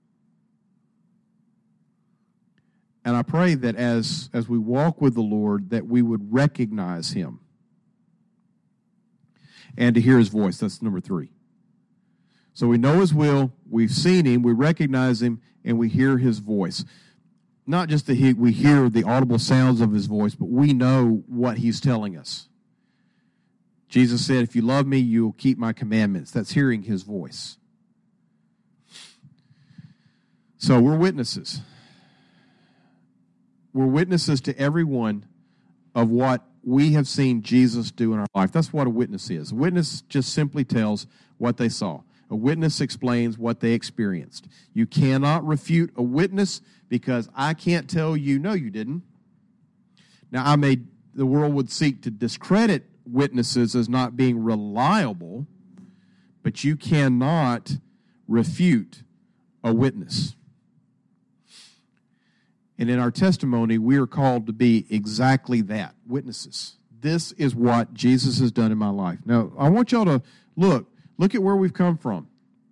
And I pray that as, as we walk with the Lord, that we would recognize him and to hear his voice. That's number three. So we know his will, we've seen him, we recognize him, and we hear his voice. Not just that he, we hear the audible sounds of his voice, but we know what he's telling us. Jesus said, if you love me, you'll keep my commandments. That's hearing his voice. So we're witnesses. We're witnesses to everyone of what we have seen Jesus do in our life. That's what a witness is. A witness just simply tells what they saw. A witness explains what they experienced. You cannot refute a witness because I can't tell you, no, you didn't. Now, I may, the world would seek to discredit witnesses as not being reliable, but you cannot refute a witness. And in our testimony, we are called to be exactly that, witnesses. This is what Jesus has done in my life. Now, I want y'all to look, look at where we've come from.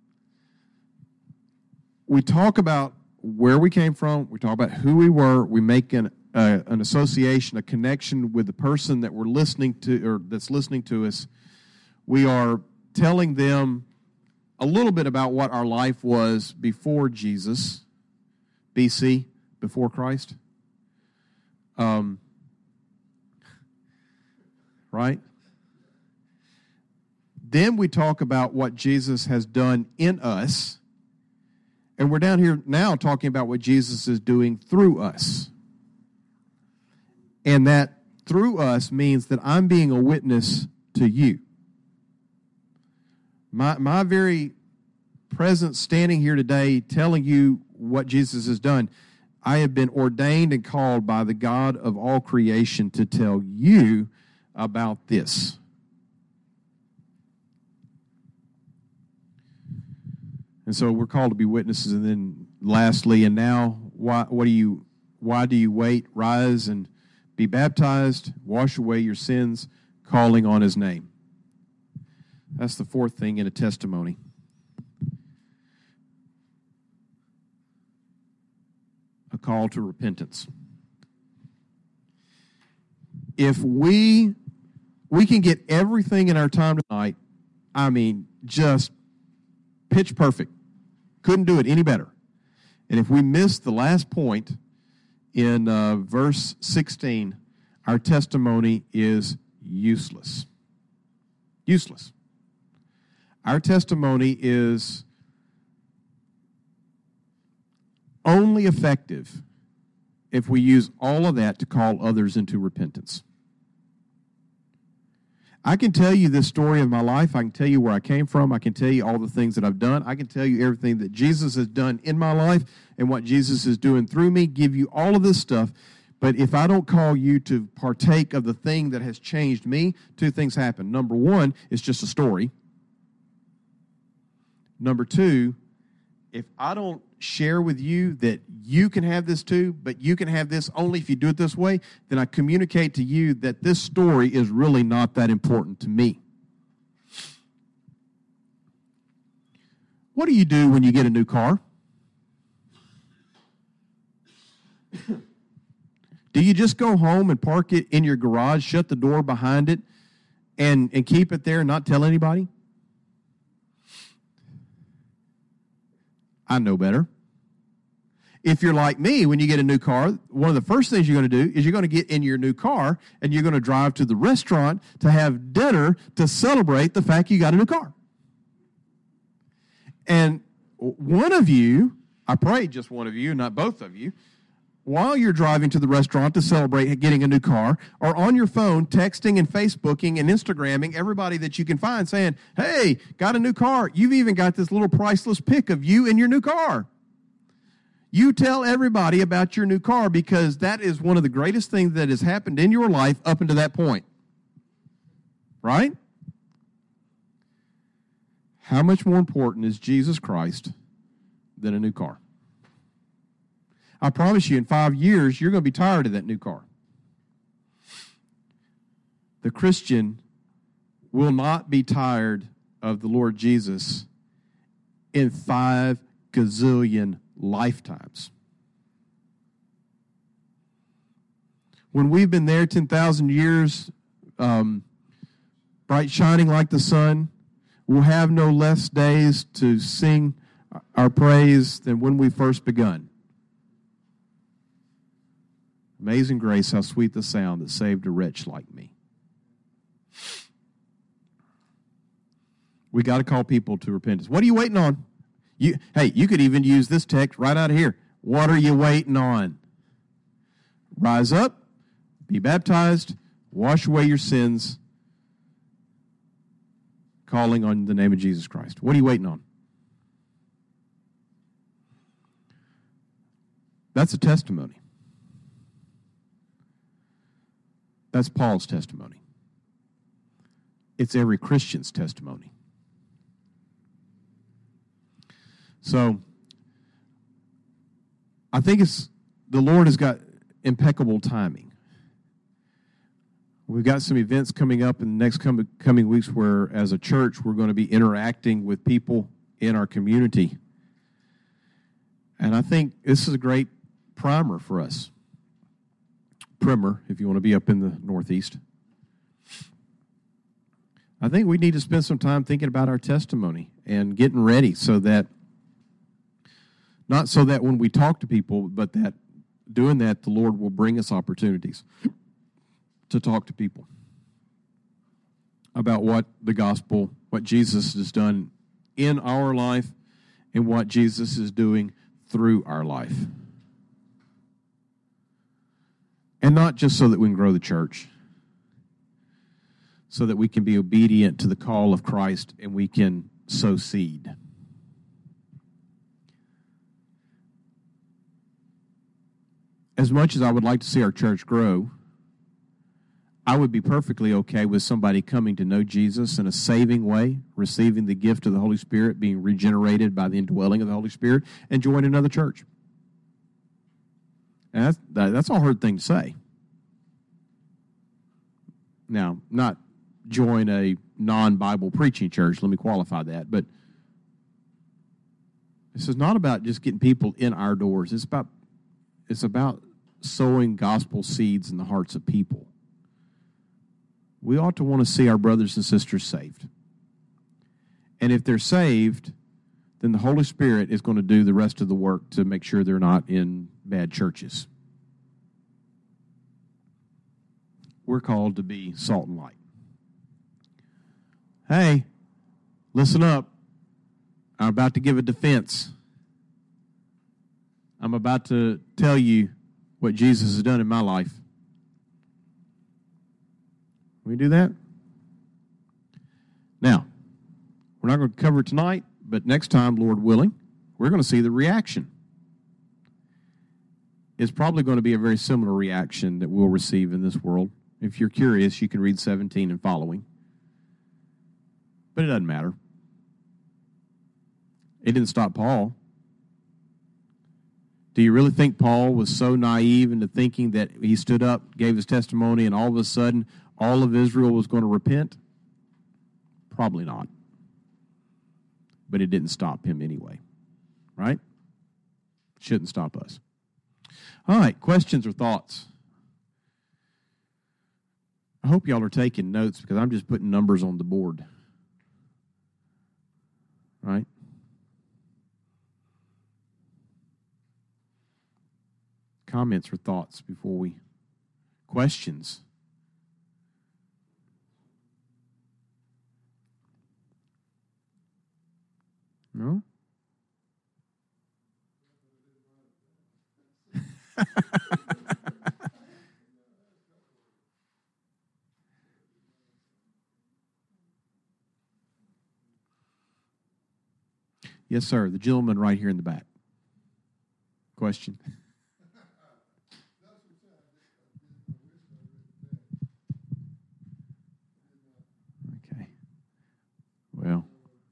We talk about where we came from. We talk about who we were. We make an, uh, an association, a connection with the person that we're listening to, or that's listening to us. We are telling them a little bit about what our life was before Jesus, B C, before Christ. Um, right? Then we talk about what Jesus has done in us. And we're down here now talking about what Jesus is doing through us. And that through us means that I'm being a witness to you. My, my very presence standing here today telling you what Jesus has done, I have been ordained and called by the God of all creation to tell you about this. And so we're called to be witnesses. And then lastly, and now, why, what do you, why do you wait? Rise and be baptized, wash away your sins, calling on his name. That's the fourth thing in a testimony. A call to repentance. If we we can get everything in our time tonight, I mean, just pitch perfect. Couldn't do it any better. And if we miss the last point in uh, verse sixteen, our testimony is useless. Useless. Our testimony is only effective if we use all of that to call others into repentance. I can tell you this story of my life. I can tell you where I came from. I can tell you all the things that I've done. I can tell you everything that Jesus has done in my life and what Jesus is doing through me, give you all of this stuff. But if I don't call you to partake of the thing that has changed me, two things happen. Number one, it's just a story. Number two, if I don't share with you that you can have this too, but you can have this only if you do it this way, then I communicate to you that this story is really not that important to me. What do you do when you get a new car? Do you just go home and park it in your garage, shut the door behind it, and, and keep it there and not tell anybody? I know better. If you're like me, when you get a new car, one of the first things you're going to do is you're going to get in your new car and you're going to drive to the restaurant to have dinner to celebrate the fact you got a new car. And one of you, I pray just one of you, not both of you, while you're driving to the restaurant to celebrate getting a new car, are on your phone texting and Facebooking and Instagramming everybody that you can find saying, hey, got a new car. You've even got this little priceless pic of you in your new car. You tell everybody about your new car because that is one of the greatest things that has happened in your life up until that point. Right? How much more important is Jesus Christ than a new car? I promise you, in five years, you're going to be tired of that new car. The Christian will not be tired of the Lord Jesus in five gazillion lifetimes. When we've been there ten thousand years, um, bright shining like the sun, we'll have no less days to sing our praise than when we first begun. Amazing grace, how sweet the sound that saved a wretch like me. We got to call people to repentance. What are you waiting on? You, hey, you could even use this text right out of here. What are you waiting on? Rise up, be baptized, wash away your sins, calling on the name of Jesus Christ. What are you waiting on? That's a testimony. That's Paul's testimony. It's every Christian's testimony. So, I think it's the Lord has got impeccable timing. We've got some events coming up in the next com- coming weeks where, as a church, we're going to be interacting with people in our community. And I think this is a great primer for us. Primer, if you want to be up in the Northeast. I think we need to spend some time thinking about our testimony and getting ready so that, not so that when we talk to people, but that doing that, the Lord will bring us opportunities to talk to people about what the gospel, what Jesus has done in our life, and what Jesus is doing through our life. And not just so that we can grow the church, so that we can be obedient to the call of Christ and we can sow seed. As much as I would like to see our church grow, I would be perfectly okay with somebody coming to know Jesus in a saving way, receiving the gift of the Holy Spirit, being regenerated by the indwelling of the Holy Spirit, and joining another church. And that's, that, that's a hard thing to say. Now, not join a non-Bible preaching church, let me qualify that, but this is not about just getting people in our doors. It's about, it's about sowing gospel seeds in the hearts of people. We ought to want to see our brothers and sisters saved. And if they're saved, then the Holy Spirit is going to do the rest of the work to make sure they're not in bad churches. We're called to be salt and light. Hey, listen up. I'm about to give a defense. I'm about to tell you what Jesus has done in my life. Can we do that? Now, we're not going to cover it tonight, but next time, Lord willing, we're going to see the reaction. It's probably going to be a very similar reaction that we'll receive in this world. If you're curious, you can read seventeen and following. But it doesn't matter. It didn't stop Paul. Do you really think Paul was so naive into thinking that he stood up, gave his testimony, and all of a sudden all of Israel was going to repent? Probably not. But it didn't stop him anyway. Right? Shouldn't stop us. All right, questions or thoughts? I hope y'all are taking notes because I'm just putting numbers on the board. Right? Comments or thoughts before we... Questions? No? Yes, sir. The gentleman right here in the back. Question? Okay. Well.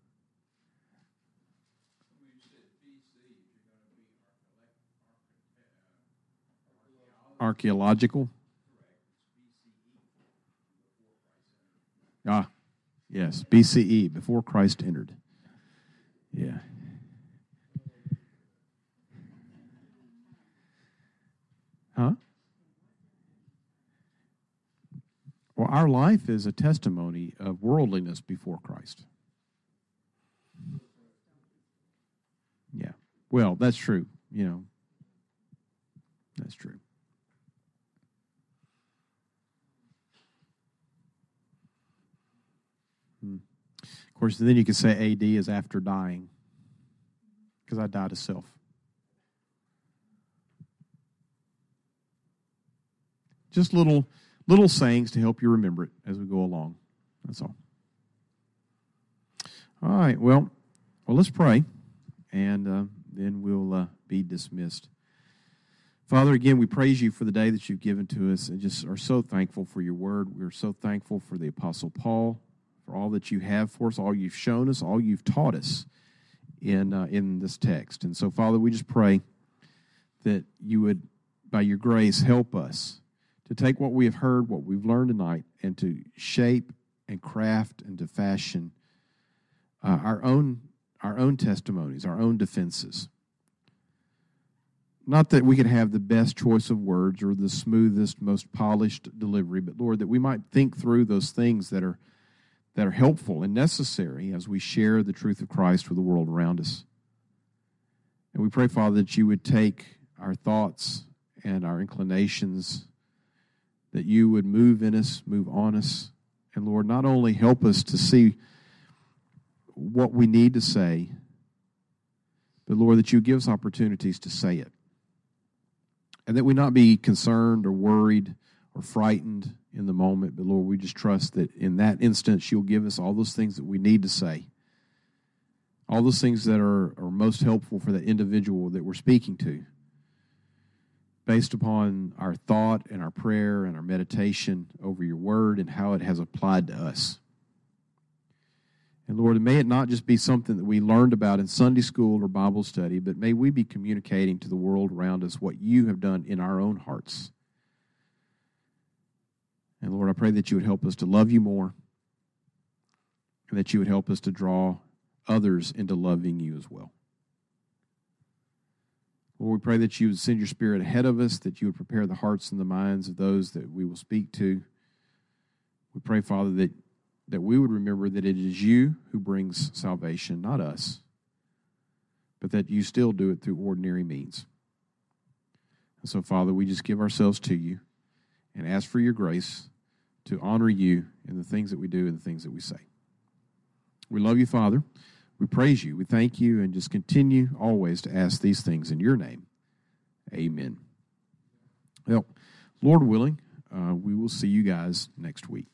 Archaeological? Ah, yes, B C E, before Christ entered. Yeah. Huh? Well, our life is a testimony of worldliness before Christ. Yeah. Well, that's true. You know, that's true. Hmm. Of course, then you could say A D is after dying, because I died to self. Just little little sayings to help you remember it as we go along. That's all. All right, well, well, let's pray, and uh, then we'll uh, be dismissed. Father, again, we praise you for the day that you've given to us and just are so thankful for your word. We're so thankful for the Apostle Paul, for all that you have for us, all you've shown us, all you've taught us in uh, in this text. And so, Father, we just pray that you would, by your grace, help us to take what we have heard, what we've learned tonight, and to shape and craft and to fashion uh, our own our own testimonies, our own defenses. Not that we could have the best choice of words or the smoothest, most polished delivery, but Lord, that we might think through those things that are that are helpful and necessary as we share the truth of Christ with the world around us. And we pray, Father, that you would take our thoughts and our inclinations, that you would move in us, move on us, and Lord, not only help us to see what we need to say, but Lord, that you give us opportunities to say it. And that we not be concerned or worried or frightened in the moment, but Lord, we just trust that in that instance you'll give us all those things that we need to say, all those things that are, are most helpful for that individual that we're speaking to, based upon our thought and our prayer and our meditation over your word and how it has applied to us. And Lord, may it not just be something that we learned about in Sunday school or Bible study, but may we be communicating to the world around us what you have done in our own hearts. And Lord, I pray that you would help us to love you more and that you would help us to draw others into loving you as well. Lord, we pray that you would send your Spirit ahead of us, that you would prepare the hearts and the minds of those that we will speak to. We pray, Father, that that we would remember that it is you who brings salvation, not us, but that you still do it through ordinary means. And so, Father, we just give ourselves to you and ask for your grace to honor you in the things that we do and the things that we say. We love you, Father. We praise you. We thank you, and just continue always to ask these things in your name. Amen. Well, Lord willing, uh, we will see you guys next week.